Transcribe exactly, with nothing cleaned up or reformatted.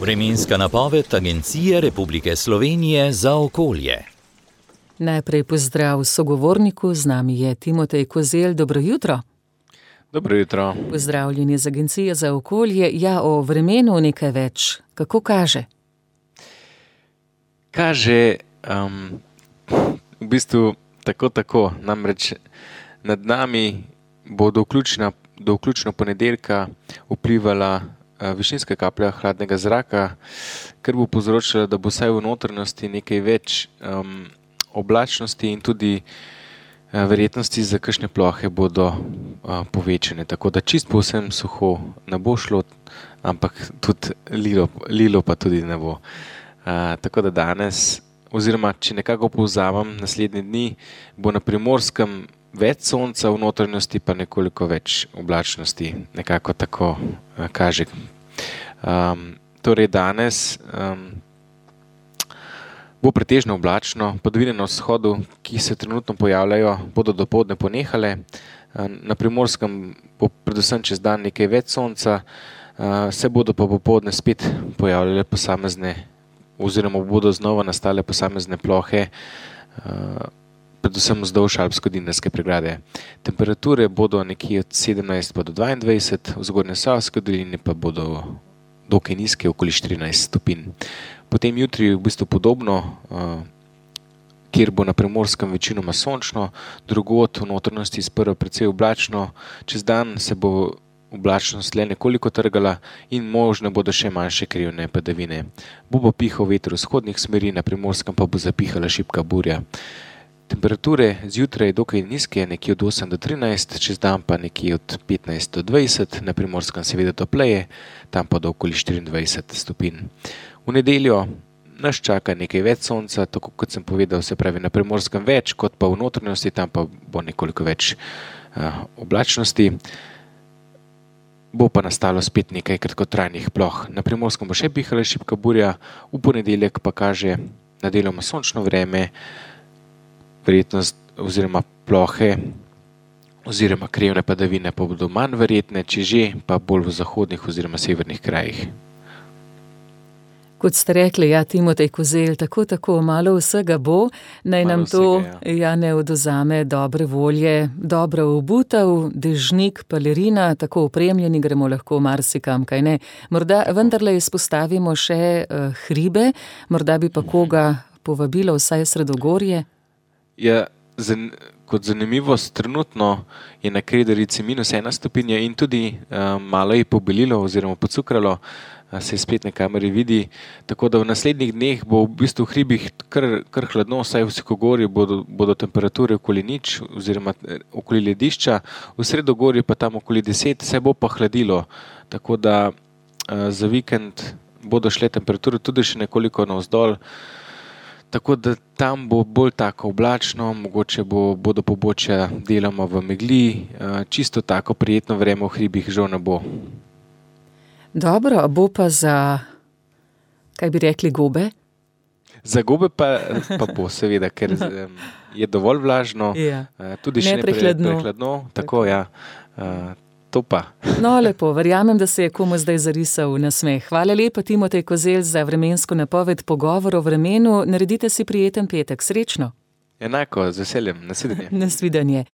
Vremenska napoved Agencije Republike Slovenije za okolje. Najprej pozdrav sogovorniku, z nami je Timotej Kozelj. Dobro jutro. Dobro jutro. Pozdravljeni z Agencije za okolje. Ja, o vremenu nekaj več. Kako kaže? Kaže um, v bistvu tako tako. Namreč nad nami bo do vključno, do vključno ponedeljka vplivala uh, višinska kaplja hladnega zraka, kar bo povzročilo, da bo vsaj v notranjosti nekaj več um, oblačnosti in tudi uh, verjetnosti za kakšne plohe bodo uh, povečane. Tako da čist povsem suho ne bo šlo, ampak tudi lilo, lilo pa tudi ne bo. Uh, tako da danes, oziroma če nekako povzamem, naslednji dni bo na Primorskem več sonca, v notranjosti pa nekoliko več oblačnosti, nekako tako uh, kaže. Um, torej danes um, bo pretežno oblačno, padavine na vzhodu, ki se trenutno pojavljajo, bodo dopoldne ponehale. Uh, na Primorskem bo predvsem čez dan nekaj več sonca, uh, se bodo pa popoldne spet pojavljale posamezne oziroma bodo znova nastale posamezne plohe, predvsem vzdolž alpsko-dinarske pregrade. Temperature bodo nekje od sedemnajst pa do dvaindvajset, v Zgornjesavski dolini pa bodo dokaj nizke, okoli štirinajst stopinj. Potem jutri v bistvu podobno, kjer bo na Primorskem večinoma sončno, drugod v notranjosti sprva precej oblačno, čez dan se bo oblačnost le nekoliko trgala in možne bodo še manjše krivne padavine. Bo pa pihal veter vzhodnih smeri, na Primorskem pa bo zapihala šibka burja. Temperature zjutraj dokaj nizke, nekje od osem do trinajst, čez dan pa nekje od petnajst do dvajset, na Primorskem seveda topleje, tam pa do okoli štiriindvajset stopinj. V nedeljo nas čaka nekaj več sonca, tako kot sem povedal, se pravi na Primorskem več, kot pa v notranjosti, tam pa bo nekoliko več uh, oblačnosti. Bo pa nastalo spet nekaj kratkotrajnih ploh. Na Primorskem bo še pihala šibka burja, v ponedeljek pa kaže na deloma sončno vreme, verjetnost oziroma plohe oziroma krevne padavine pa bodo manj verjetne, če že, pa bolj v zahodnih oziroma severnih krajih. Kot ste rekli, ja, Timotej Kozelj, tako, tako, malo vsega bo, naj nam to vsega, ja. ja, ne odvzame dobre volje, dobra obutev, dežnik, pelerina, tako opremljeni gremo lahko marsikam, kaj ne. Morda vendarle izpostavimo še uh, hribe, morda bi pa koga povabilo vsaj Sredogorje. Ja, zan, kot zanimivost, trenutno je na Kredarici minus ena stopinja in tudi uh, malo je pobelilo oziroma pocukralo, se spet na kameri vidi, tako da v naslednjih dneh bo v bistvu v hribih kar, kar hladno, vsaj v Visokogorju bodo, bodo temperature okoli nič oziroma okoli ledišča, v Sredogorju pa tam okoli deset, se bo pa hladilo, tako da uh, za vikend bodo šle temperature tudi še nekoliko navzdol, tako da tam bo bolj tako oblačno, mogoče bo, bodo pobočja deloma v megli, uh, čisto tako prijetno vreme v hribih žal ne bo. Dobro, bo pa za, kaj bi rekli, gobe? Za gobe pa, pa bo, seveda, ker je dovolj vlažno, ja. tudi še ne prehladno, prehladno tako, tako. Ja, to pa. No, lepo, verjamem, da se je komu zdaj zarisal nasmeh. Hvala lepa, Timotej Kozelj, za vremensko napoved, pogovor o vremenu. Naredite si prijeten petek. Srečno. Enako, z veseljem. Nasvidenje. Nasvidenje.